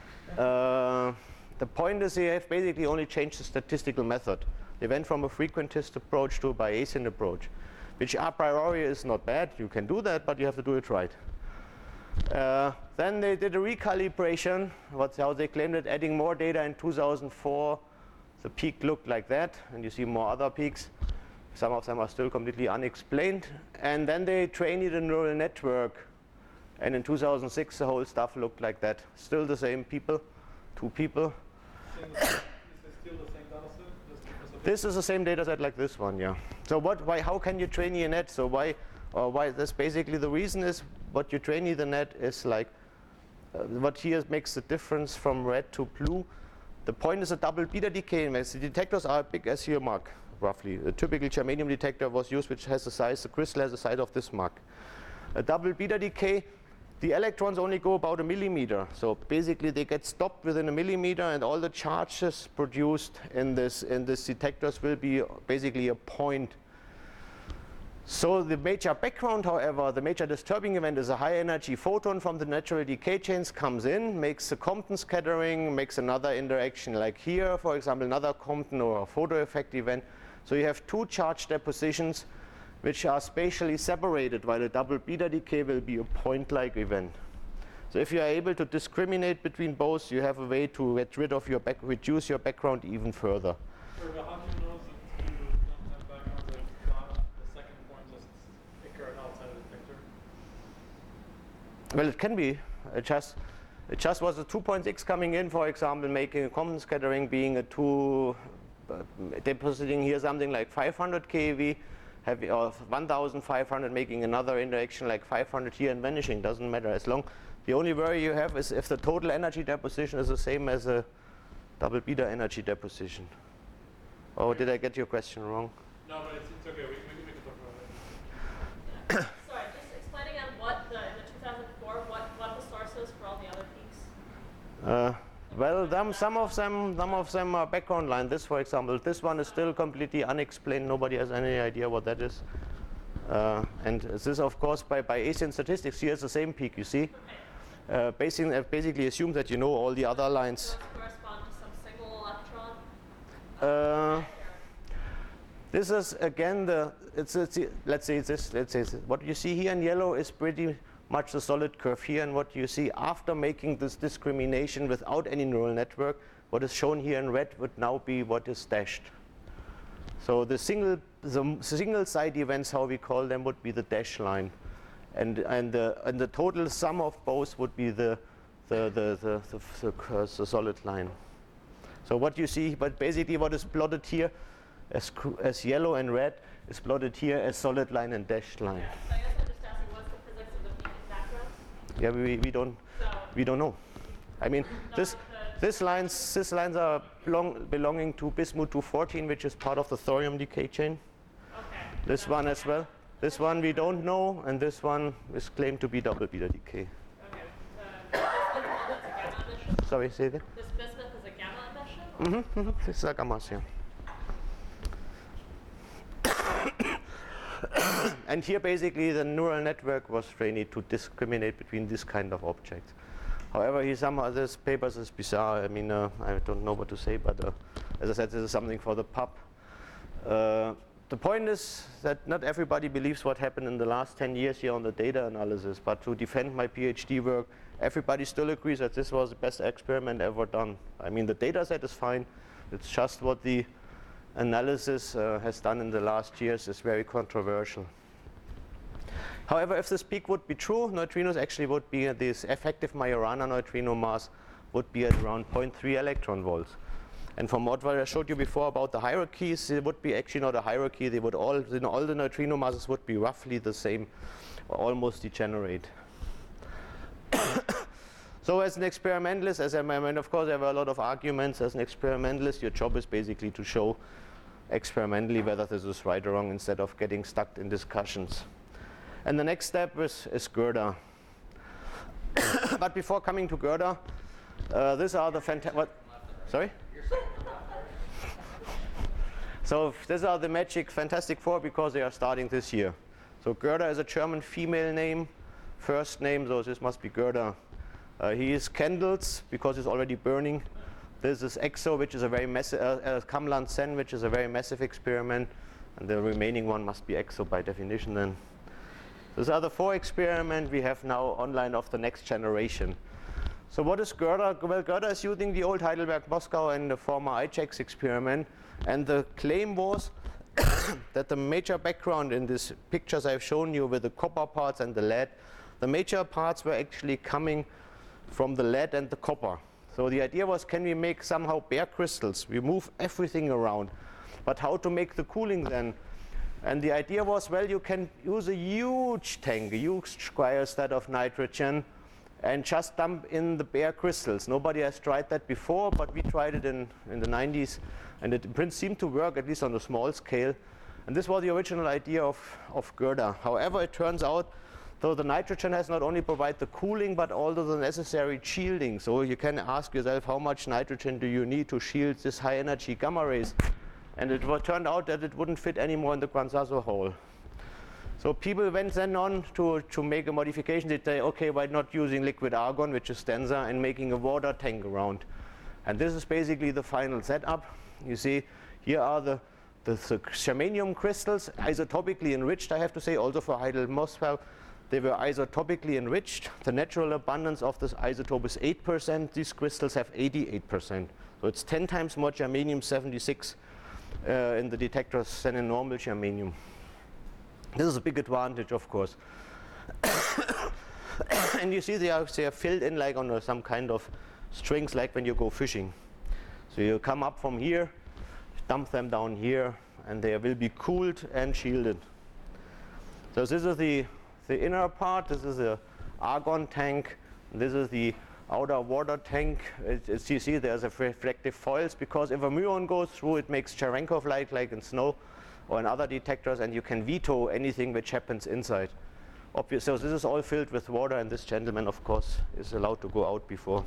The point is they have basically only changed the statistical method. They went from a frequentist approach to a Bayesian approach, which a priori is not bad. You can do that, but you have to do it right. Then they did a recalibration. How they claimed that adding more data in 2004, the peak looked like that, and you see more other peaks. Some of them are still completely unexplained. And then they trained a neural network, and in 2006 the whole stuff looked like that. Still the same people, 2 people. Is it still the same data set? This is the same data set like this one, yeah. So how can you train a net? So why this basically the reason is what you train the net is like what here makes the difference from red to blue. The point is a double beta decay. The detectors are big as here mark, roughly. A typical germanium detector was used, which has the size, the crystal has the size of this mark. A double beta decay, the electrons only go about 1 millimeter. So basically they get stopped within 1 millimeter, and all the charges produced in this detectors will be basically a point. So the major background, however, the major disturbing event is a high energy photon from the natural decay chains comes in, makes a Compton scattering, makes another interaction like here, for example, another Compton or a photo effect event. So you have 2 charge depositions which are spatially separated, while a double beta decay will be a point-like event. So if you are able to discriminate between both, you have a way to get rid of reduce your background even further. How do you know that you don't have background if the second point just occurred outside the detector? Well, it can be. It just was a 2.6 coming in, for example, making a Compton scattering, being a 2, depositing here something like 500 keV, or 1,500, making another interaction like 500 here and vanishing. Doesn't matter as long. The only worry you have is if the total energy deposition is the same as a double beta energy deposition. Oh, did I get your question wrong? No, but it's okay. We can talk about it. Sorry, just explaining on in the 2004, what the source is for all the other peaks. Well, some of them are background line. This, for example, this one is still completely unexplained. Nobody has any idea what that is. And this, of course, by Bayesian statistics, here's the same peak. You see, basically assume that you know all the other lines. Does it correspond to some single electron? This is again let's say this. What you see here in yellow is pretty much the solid curve here, and what you see after making this discrimination without any neural network, what is shown here in red would now be what is dashed. So the single side events, how we call them, would be the dash line, and the total sum of both would be the solid line. So what you see, but basically what is plotted here as yellow and red is plotted here as solid line and dashed line. Yeah, so I guess I'm just asking, what's the physics of the peak in background? Yeah, we don't know. I mean, these lines are belonging to bismuth 214, which is part of the thorium decay chain. Okay. This one as well. This one we don't know, and this one is claimed to be double beta decay. Okay. This bismuth is a gamma emission? Sorry, say that. This bismuth is a gamma emission? Mm-hmm. This is a gamma, yeah. And here basically the neural network was trained to discriminate between this kind of objects. However, here some of these papers is bizarre. I mean, I don't know what to say, but as I said, this is something for the pub. the point is that not everybody believes what happened in the last 10 years here on the data analysis, but to defend my PhD work, everybody still agrees that this was the best experiment ever done. I mean, the data set is fine. It's just what the analysis has done in the last years is very controversial. However, if this peak would be true, neutrinos actually would be at this effective Majorana neutrino mass would be at around 0.3 electron volts. And from what I showed you before about the hierarchies, it would be actually not a hierarchy. They would all the neutrino masses would be roughly the same, or almost degenerate. So as an experimentalist, of course there were a lot of arguments. As an experimentalist, your job is basically to show experimentally whether this is right or wrong instead of getting stuck in discussions. And the next step is GERDA. But before coming to GERDA, these are the sorry? So these are the magic Fantastic Four because they are starting this year. So GERDA is a German female name, first name, so this must be GERDA. He is Kendall's because he's already burning. This is EXO, which is a very massive, Kamlan Sen, which is a very massive experiment, and the remaining one must be EXO by definition then. These are the 4 experiments we have now online of the next generation. So what is GERDA? Well, GERDA is using the old Heidelberg Moscow and the former ICHEX experiment, and the claim was that the major background in these pictures I've shown you with the copper parts and the lead, the major parts were actually coming from the lead and the copper. So the idea was, can we make somehow bare crystals? We move everything around, but how to make the cooling then? And the idea was, well, you can use a huge tank, a huge cryostat of nitrogen, and just dump in the bare crystals. Nobody has tried that before, but we tried it in the 90s, and it in principle seemed to work, at least on a small scale. And this was the original idea of GERDA. However, it turns out, though the nitrogen has not only provide the cooling, but also the necessary shielding. So you can ask yourself, how much nitrogen do you need to shield this high energy gamma rays? And it turned out that it wouldn't fit anymore in the Gran Sasso hole. So people went then on to make a modification. They say, okay, why not using liquid argon, which is denser, and making a water tank around? And this is basically the final setup. You see, here are the germanium crystals, isotopically enriched, I have to say, also for Heidelberg Moscow. They were isotopically enriched. The natural abundance of this isotope is 8%. These crystals have 88%. So it's 10 times more germanium-76 in the detectors than in normal germanium. This is a big advantage, of course. And you see they are filled in like on some kind of strings, like when you go fishing. So you come up from here, dump them down here, and they will be cooled and shielded. So this is the inner part. This is the argon tank. This is the outer water tank. As you see, there's a reflective foils, because if a muon goes through, it makes Cherenkov light like in snow or in other detectors, and you can veto anything which happens inside. So this is all filled with water, and this gentleman, of course, is allowed to go out before.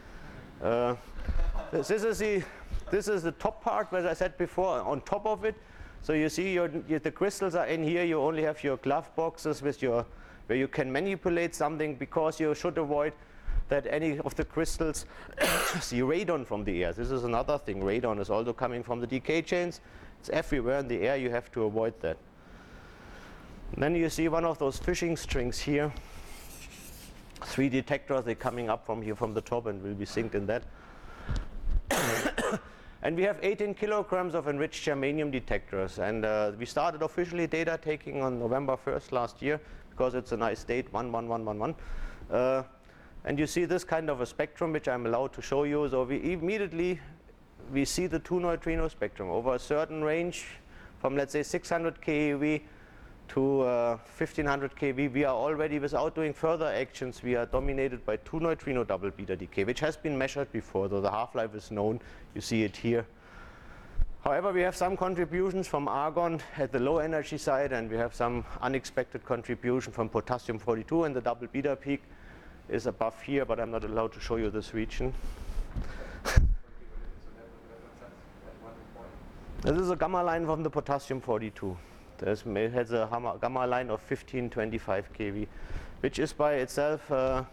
This is the top part, as I said before, on top of it. So you see the crystals are in here. You only have your glove boxes where you can manipulate something, because you should avoid that any of the crystals see radon from the air. This is another thing. Radon is also coming from the decay chains. It's everywhere in the air. You have to avoid that. And then you see one of those fishing strings here. 3 detectors, they're coming up from here from the top and will be synced in that. And we have 18 kilograms of enriched germanium detectors. And we started officially data taking on November 1st last year, because it's a nice date, 11111. And you see this kind of a spectrum, which I'm allowed to show you. So we immediately see the 2 neutrino spectrum over a certain range, from let's say 600 keV to 1500 keV. We are already, without doing further actions, we are dominated by 2 neutrino double beta decay, which has been measured before, though the half-life is known. You see it here. However, we have some contributions from argon at the low energy side, and we have some unexpected contribution from potassium-42, and the double beta peak is above here, but I'm not allowed to show you this region. This is a gamma line from the potassium-42. It has a gamma line of 1525 keV, which is by itself, but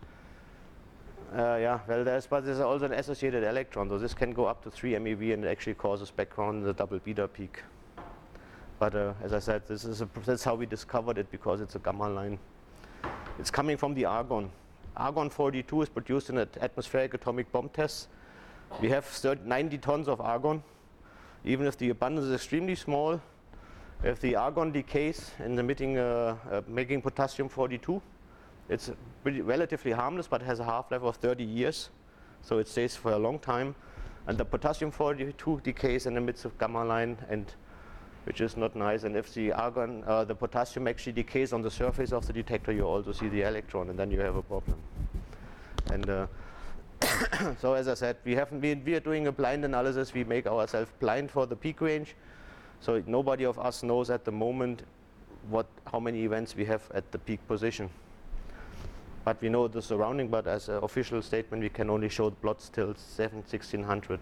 there's also an associated electron, so this can go up to 3 MeV, and it actually causes background in the double beta peak. But as I said, that's how we discovered it, because it's a gamma line. It's coming from the argon. Argon-42 is produced in atmospheric atomic bomb tests. We have 90 tons of argon. Even if the abundance is extremely small, if the argon decays in making potassium-42, it's relatively harmless, but has a half-life of 30 years. So it stays for a long time. And the potassium-42 decays and emits a gamma line, which is not nice. And if the argon, the potassium actually decays on the surface of the detector, you also see the electron, and then you have a problem. And so as I said, we are doing a blind analysis. We make ourselves blind for the peak range. So nobody of us knows at the moment how many events we have at the peak position. But we know the surrounding, but as an official statement, we can only show the plots till 1600.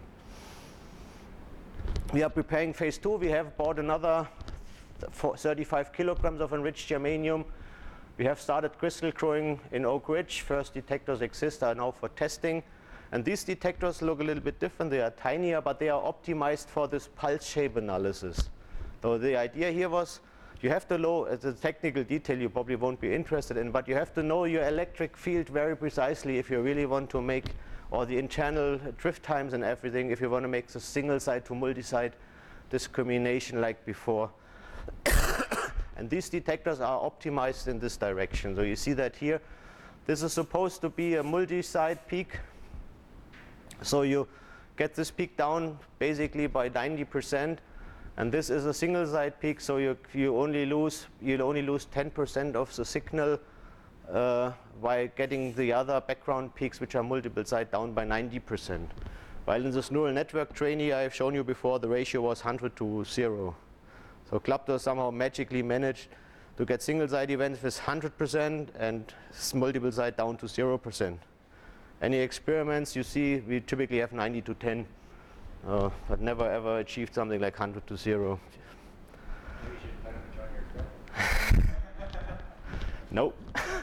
We are preparing phase 2. We have bought another 35 kilograms of enriched germanium. We have started crystal growing in Oak Ridge. First detectors exist, are now for testing. And these detectors look a little bit different. They are tinier, but they are optimized for this pulse shape analysis. So the idea here was, you have to know, as a technical detail you probably won't be interested in, but you have to know your electric field very precisely if you really want to make, or the in-channel drift times and everything, if you want to make the single-site to multi-site discrimination like before. And these detectors are optimized in this direction. So you see that here. This is supposed to be a multi-site peak. So you get this peak down basically by 90%. And this is a single site peak, so you'll only lose 10% of the signal by getting the other background peaks, which are multiple site, down by 90%. While in this neural network trainee I've shown you before, the ratio was 100 to 0. So Klaptor somehow magically managed to get single site events with 100% and multiple site down to 0%. Any experiments you see, we typically have 90 to 10. But never ever achieved something like 100 to 0. Maybe you should join your club. Nope.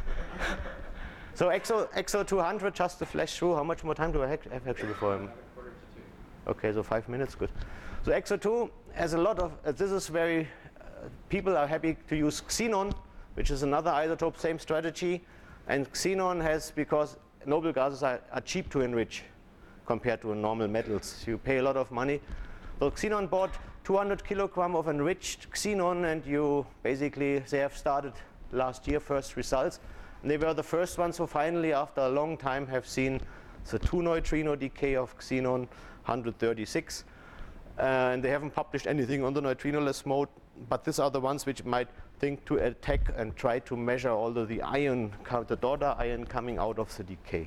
So Exo 200, just to flash through, how much more time do I have actually before him? Okay, so 5 minutes, good. So Exo 2 has a lot of, this is very, people are happy to use xenon, which is another isotope, same strategy. And xenon has, because noble gases are cheap to enrich compared to normal metals. You pay a lot of money. So xenon bought 200 kilogram of enriched xenon, and they have started last year, first results. And they were the first ones who finally, after a long time, have seen the 2 neutrino decay of xenon 136. And they haven't published anything on the neutrinoless mode, but these are the ones which might think to attack and try to measure all of the ion, the daughter ion coming out of the decay.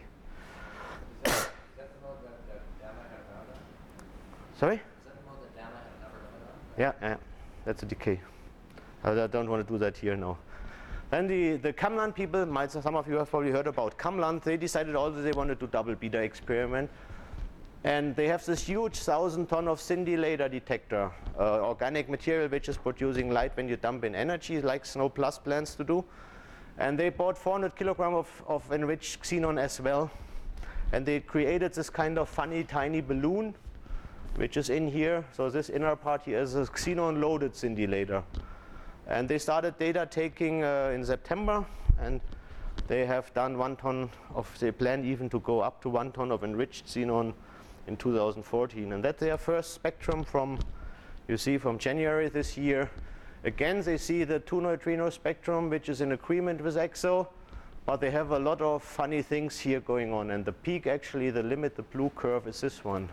Sorry? Is that the mode that Dana had never done? Yeah, that's a decay. I don't want to do that here now. Then the Kamlan people, some of you have probably heard about Kamlan. They decided also they wanted to do double beta experiment. And they have this huge 1,000-ton of scintillator detector, organic material which is producing light when you dump in energy, like Snow Plus plans to do. And they bought 400 kilogram of enriched xenon as well. And they created this kind of funny, tiny balloon, which is in here. So this inner part here is a xenon-loaded scintillator. And they started data taking in September, and they have done 1 ton they plan even to go up to 1 ton of enriched xenon in 2014. And that's their first spectrum from January this year. Again, they see the 2 neutrino spectrum, which is in agreement with EXO, but they have a lot of funny things here going on. And the peak, actually, the limit, the blue curve, is this one.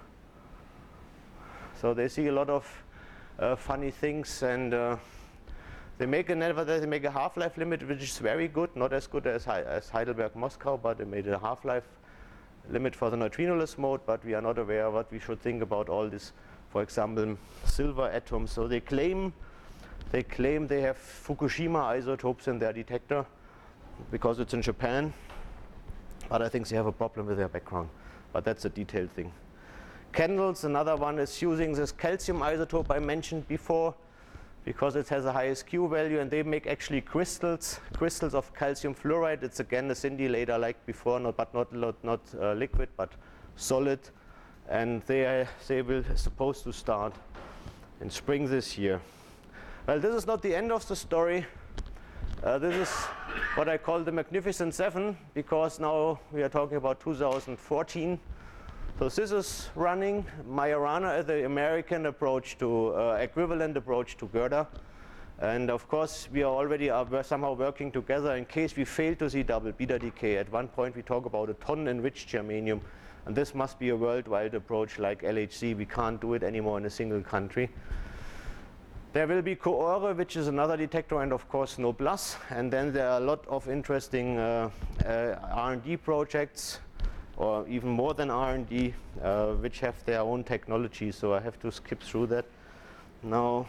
So they see a lot of funny things, and they make a half-life limit which is very good, not as good as Heidelberg Moscow, but they made a half-life limit for the neutrinoless mode, but we are not aware what we should think about all this, for example, silver atoms. So they claim they have Fukushima isotopes in their detector because it's in Japan, but I think they have a problem with their background, but that's a detailed thing. Candles, another one, is using this calcium isotope I mentioned before, because it has a high SQ value, and they make actually crystals of calcium fluoride. It's again a scintillator like before, not liquid, but solid. And they will supposed to start in spring this year. Well, this is not the end of the story. This is what I call the Magnificent Seven, because now we are talking about 2014. So this is running Majorana as the American approach to, equivalent approach to Gerda. And of course, we are already somehow working together in case we fail to see double beta decay. At one point, we talk about a ton enriched germanium. And this must be a worldwide approach like LHC. We can't do it anymore in a single country. There will be CoORE, which is another detector, and of course SNOW+. And then there are a lot of interesting R&D projects, or even more than R&D, which have their own technology. So I have to skip through that now.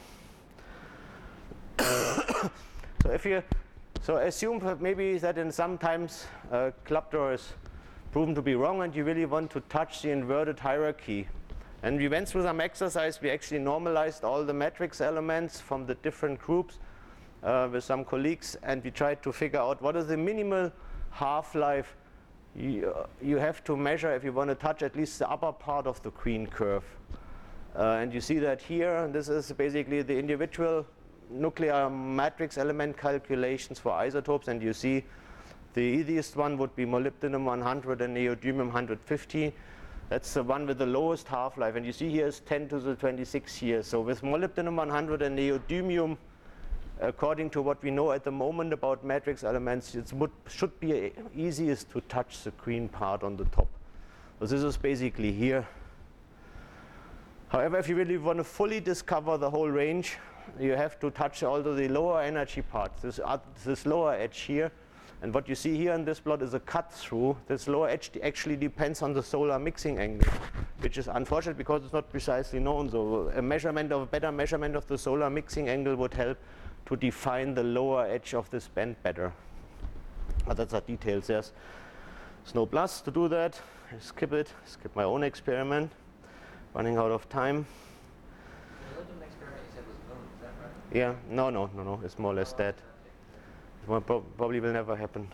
So assume that maybe that in sometimes ClubDOR is proven to be wrong, and you really want to touch the inverted hierarchy. And we went through some exercise. We actually normalized all the matrix elements from the different groups with some colleagues, and we tried to figure out what is the minimal half-life you have to measure if you want to touch at least the upper part of the green curve. And you see that here. This is basically the individual nuclear matrix element calculations for isotopes, and you see the easiest one would be molybdenum 100 and neodymium 150. That's the one with the lowest half-life, and you see here is 10 to the 26 years. So with molybdenum 100 and neodymium, according to what we know at the moment about matrix elements, it should be easiest to touch the green part on the top. So this is basically here. However, if you really want to fully discover the whole range, you have to touch also the lower energy parts, this lower edge here. And what you see here in this plot is a cut through. This lower edge actually depends on the solar mixing angle, which is unfortunate because it's not precisely known. So a better measurement of the solar mixing angle would help to define the lower edge of this band better. But that's a details. There's SNOW+ to do that. I skip my own experiment. Running out of time. The lithium experiment you said was moon, is that right? Yeah, no, it's more or less dead. It probably will never happen.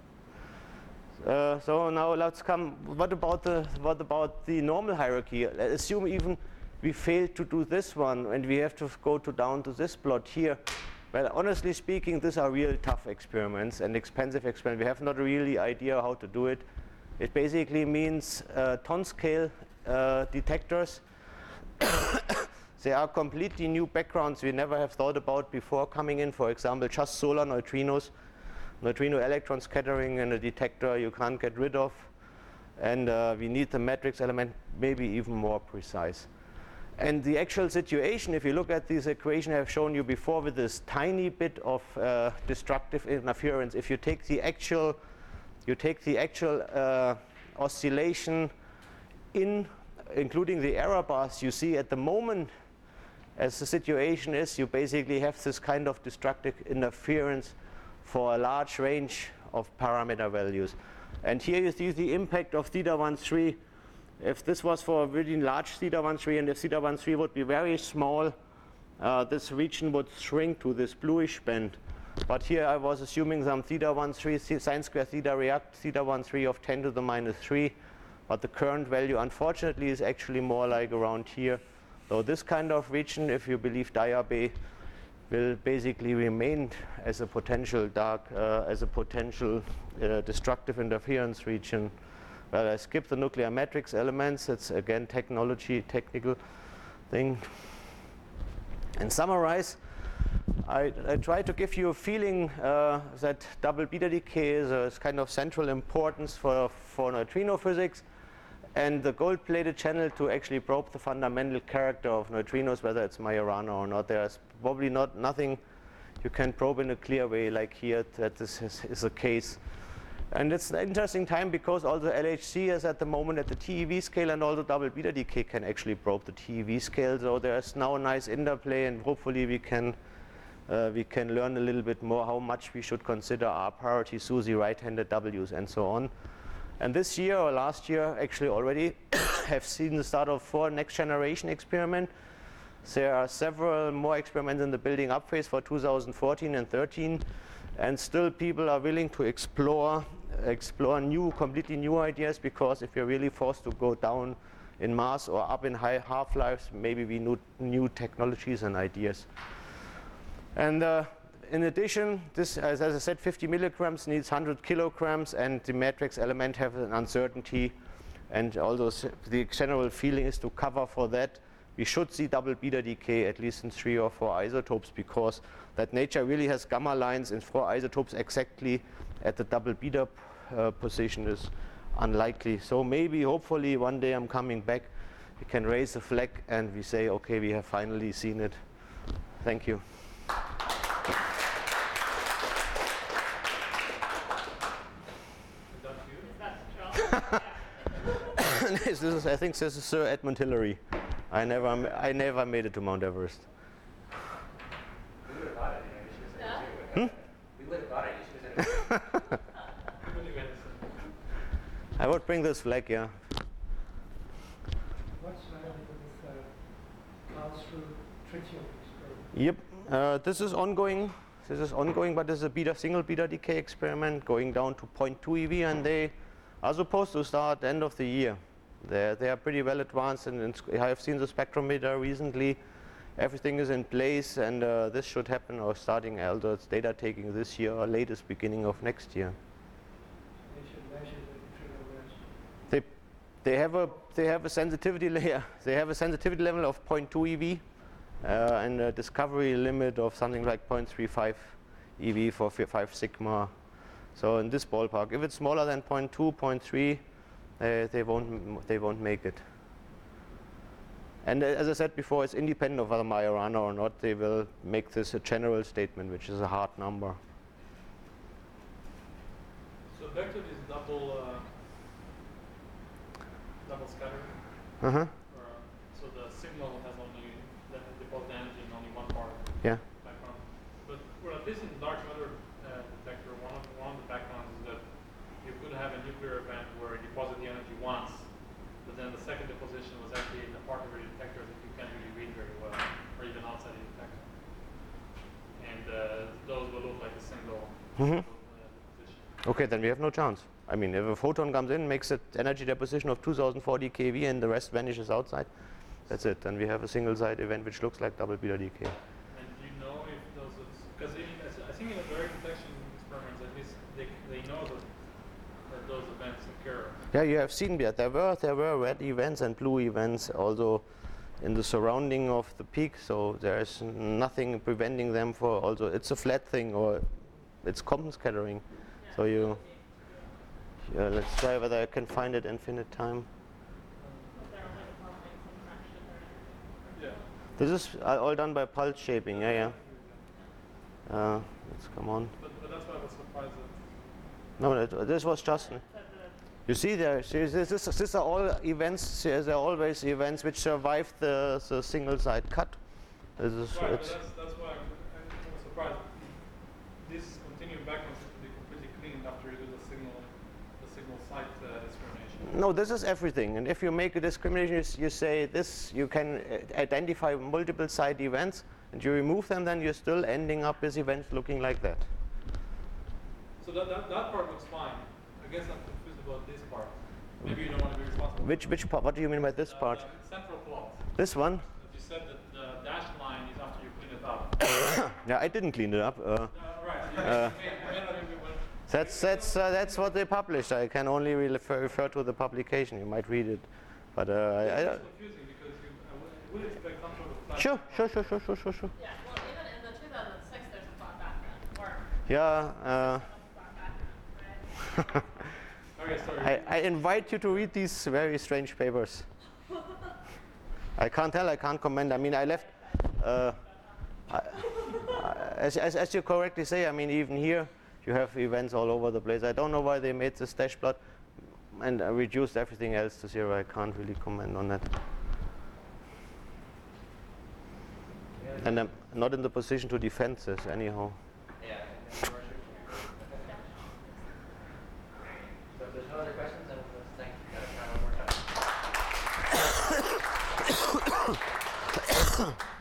So now let's come. What about the normal hierarchy? Assume even we failed to do this one, and we have to go down to this plot here. Well, honestly speaking, these are real tough experiments and expensive experiments. We have not really idea how to do it. It basically means ton scale detectors. They are completely new backgrounds we never have thought about before coming in. For example, just solar neutrinos, neutrino electron scattering in a detector you can't get rid of. And we need the matrix element maybe even more precise. And the actual situation, if you look at this equation I've shown you before with this tiny bit of destructive interference, if you take the actual oscillation including the error bars, you see at the moment as the situation is, you basically have this kind of destructive interference for a large range of parameter values. And here you see the impact of theta 1,3. If this was for a really large theta 1,3, and if theta 1,3 would be very small, this region would shrink to this bluish band. But here I was assuming some theta 1,3 sine square theta react theta 1,3 of 10 to the minus 3. But the current value, unfortunately, is actually more like around here. So this kind of region, if you believe Dayabeh, will basically remain as a potential destructive interference region. Well, I skipped the nuclear matrix elements. It's again technical thing. And summarize, I try to give you a feeling that double beta decay is kind of central importance for neutrino physics, and the gold-plated channel to actually probe the fundamental character of neutrinos, whether it's Majorana or not. There's probably nothing you can probe in a clear way like here that this is the case. And it's an interesting time because all the LHC is at the moment at the TeV scale, and all the double beta decay can actually probe the TeV scale. So there's now a nice interplay, and hopefully we can learn a little bit more how much we should consider R priority, SUSY, right-handed Ws, and so on. And this year or last year actually already have seen the start of 4 next generation experiments. There are several more experiments in the building up phase for 2014 and 13, and still people are willing to explore completely new ideas, because if you're really forced to go down in mass or up in high half-lives, maybe we need new technologies and ideas. And in addition, this, as I said, 50 milligrams needs 100 kilograms, and the matrix element have an uncertainty. And although the general feeling is to cover for that, we should see double beta decay at least in 3 or 4 isotopes, because that nature really has gamma lines in 4 isotopes exactly at the double beta position is unlikely. So maybe, hopefully, one day I'm coming back, we can raise the flag and we say, okay, we have finally seen it. Thank you. I think this is Sir Edmund Hillary. I never made it to Mount Everest. We would have got it, you know, you should have said it too. We would have got it, you should have said it. I would bring this flag, yeah. What's happening with Karlsruhe tritium experiment? Yep, this is ongoing. This is ongoing, but this is a single beta decay experiment going down to 0.2 eV, and they are supposed to start end of the year. They are pretty well advanced, and I have seen the spectrometer recently. Everything is in place, and this should happen, or starting, although it's data taking this year or latest beginning of next year. They should measure the neutrino mass. They have a sensitivity layer. They have a sensitivity level of 0.2 eV and a discovery limit of something like 0.35 eV for 5 sigma. So in this ballpark, if it's smaller than 0.2, 0.3, they won't make it. And as I said before, it's independent of whether Majorana or not. They will make this a general statement, which is a hard number. So back to this double scattering. Uh-huh. So the signal has only the deposit energy in only one part. Yeah. Background. But at least in large matter detector, one of the backgrounds is that you could have a nuclear event where you deposit the energy once, but then the second deposition was actually in the part of your detector that you can't really read very well, or even outside the detector. And those will look like a single deposition. Okay, then we have no chance. I mean, if a photon comes in, makes an energy deposition of 2040 keV, and the rest vanishes outside, that's it. Then we have a single site event which looks like double beta decay. And do you know if those, because I think in the direct detection experiments, at least they know that those events occur. Yeah, you have seen that there were red events and blue events also in the surrounding of the peak, so there is nothing preventing them for also. It's a flat thing, or it's Compton scattering. So let's try whether I can find it infinite time. Yeah. This is all done by pulse shaping, yeah. Let's come on. But that's why I was surprised that. No, this was just. You see there, these are all events. There are always events which survive the single site cut. This is Right, but that's why I'm surprised. This continuum background seems to be completely clean after you do the signal site discrimination. No, this is everything. And if you make a discrimination, you say this, you can identify multiple site events, and you remove them, then you're still ending up with events looking like that. So that part looks fine. I guess I'm confused about this part. Maybe you don't want to be responsible. Which part? What do you mean by this part? The central plot. This one? You said that the dashed line is after you clean it up. Yeah, I didn't clean it up. Right. You may not even when That's what they published. I can only refer to the publication. You might read it, but it's confusing because I would expect some sort of flash. Sure. Yeah, well, even in the 2006, there's a flat background. Or Yeah. flat background, right? Okay, sorry. I invite you to read these very strange papers. I can't tell. I can't comment. I mean, I left. As you correctly say, I mean, even here you have events all over the place. I don't know why they made this dash plot and reduced everything else to zero. I can't really comment on that. And I'm not in the position to defend this anyhow. Yeah. So if there's no other questions, then let's thank you guys one more time.